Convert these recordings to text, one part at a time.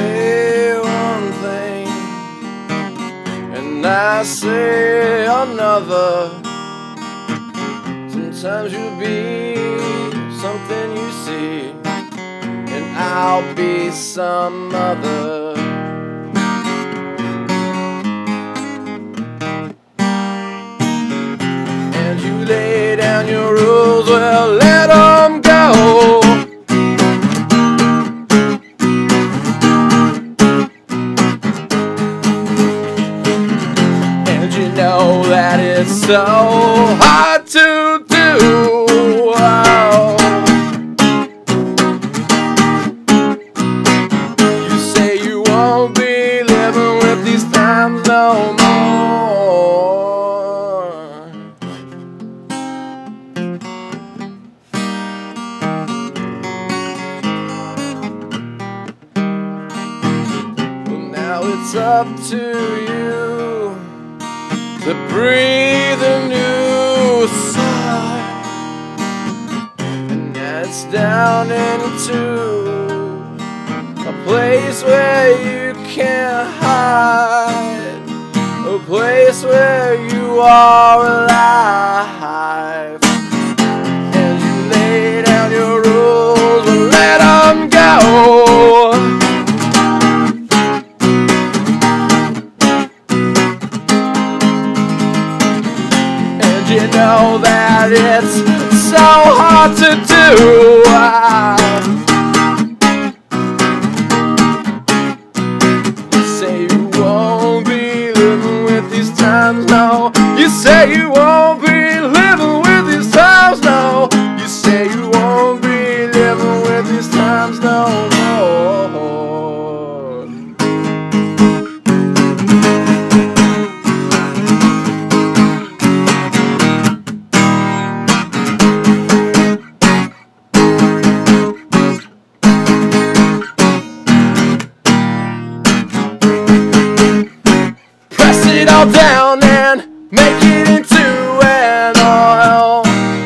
say one thing and I say another. Sometimes you'll be something you see, and I'll be some other. And you lay down your rules, well, let them go. And you know that it's so hard to do. Oh. You say you won't be living with these times no more. Well, now it's up to you to breathe a new sigh, and that's down into a place where you can't hide, a place where you are alive. And you lay down your rules and let them go. You know that it's so hard to do. You say you won't be living with these times, no. You say you won't be living with these times, no. You say you won't be living with these times no more. It all down and make it into an oil.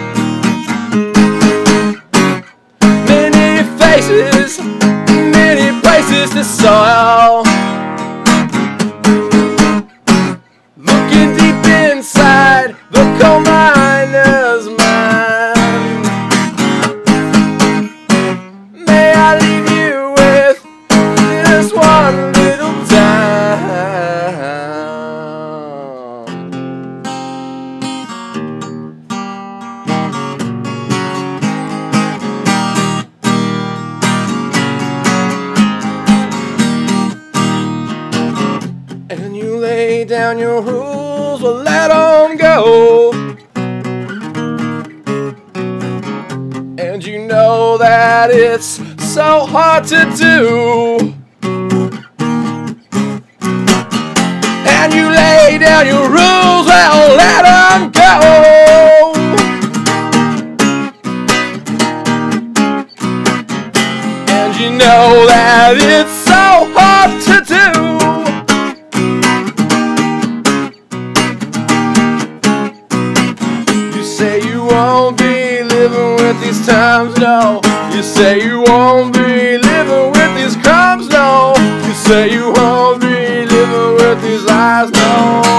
Many faces, many places to soil. Looking deep inside the coal miner's mind. May I leave you with this one little time. And you lay down your rules, well, let them go. And you know that it's so hard to do. And you lay down your rules, well, let them go. And you know that it's so hard to do. You say you won't be living with these times, no. You say you won't be living with these crumbs, no. You say you won't be living with these lies, no.